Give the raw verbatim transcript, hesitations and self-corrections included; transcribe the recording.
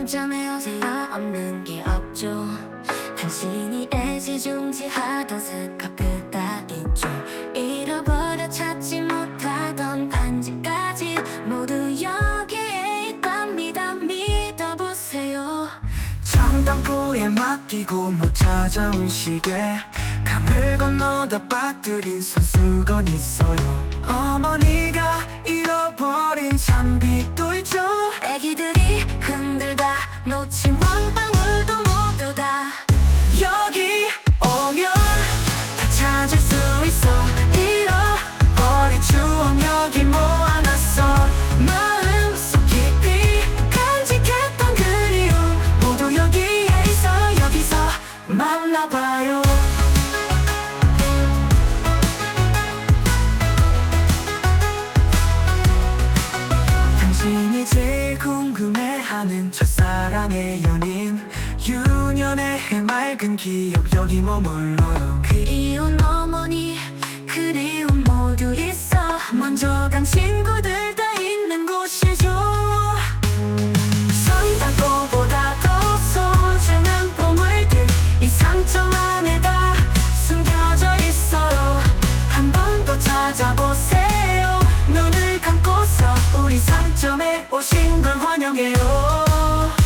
상점에 요새야 없는 게 없죠. 당신이 애지중지하던 스카프 따위죠. 잃어버려 찾지 못하던 반지까지 모두 여기에 있답니다. 믿어보세요. 청담포에 맡기고 못 찾아온 시계, 강을 건너다 빠뜨린 손수건 있어요. 어머니가 잃어버린 장비도 있죠. 애기들이 흔들다 놓친 원방울도 모두 다 여기 오면 다 찾을 수 있어. 잃어버린 추억 여기 모아놨어. 마음속 깊이 간직했던 그리움 모두 여기에 있어. 여기서 만나봐요. 당신이 제일 궁금해하는 첫사랑의 연인, 유년의 해맑은 기억 여기 머물러요. 그리운 어머니 그리움 모두 있어. 먼저 간 친구들 다 있는 곳이죠. 성당포보다 더 소중한 보물들 이 상점 안에 다 숨겨져 있어요. 한 번 더 찾아보세요. 눈을 감고서 우리 상점에 오신 걸 환영해요.